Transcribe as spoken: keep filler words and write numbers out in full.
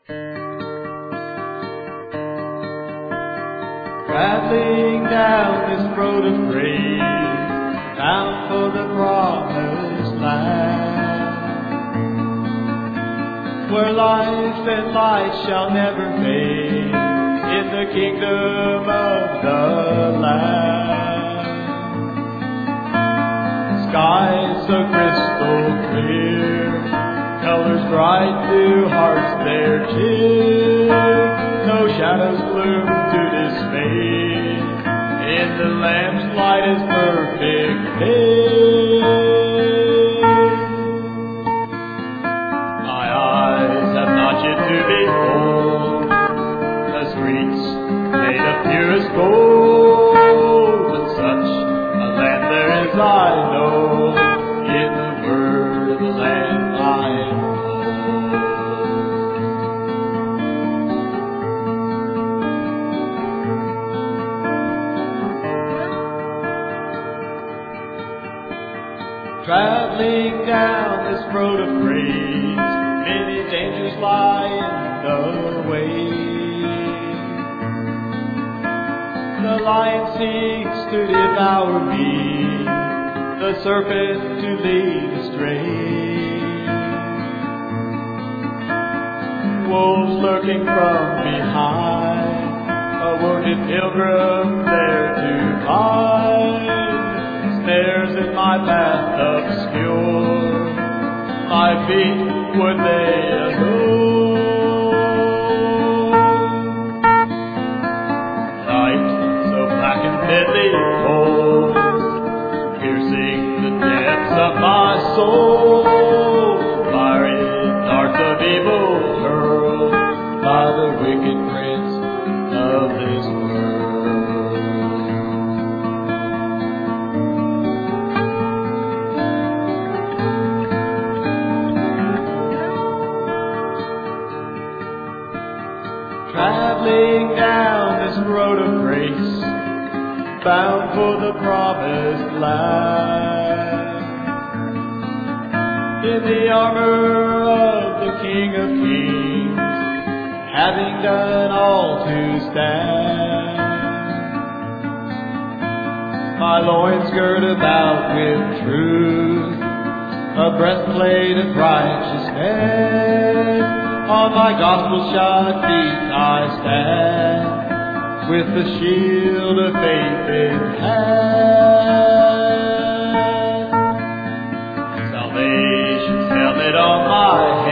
Traveling down this road of grace, bound for the promised land, where life and light shall never fade, in the kingdom of the Lamb. Skies so crystal clear, colors bright to hearts there cheer, no shadows gloom to dismay, in the Lamb's light is perfect day. My eyes have not yet to behold the streets made of purest gold, but such a land there is, I know, in the word of the Lamb I traveling down this road of grace, many dangers lie in the way. The lion seeks to devour me, the serpent to lead astray. Wolves lurking from behind, a wounded pilgrim there to find. Snares in my path obscure, my feet would they allure. Night so black and deadly cold, piercing the depths of my soul. Fiery darts of evil hurled by the wicked prince of this world. Traveling down this road of grace, bound for the promised land, in the armor of the King of Kings, having done all to stand. My loins girt about with truth, a breastplate of righteousness. On my gospel-shod feet I stand, with the shield of faith in hand. Salvation's helmet on my head,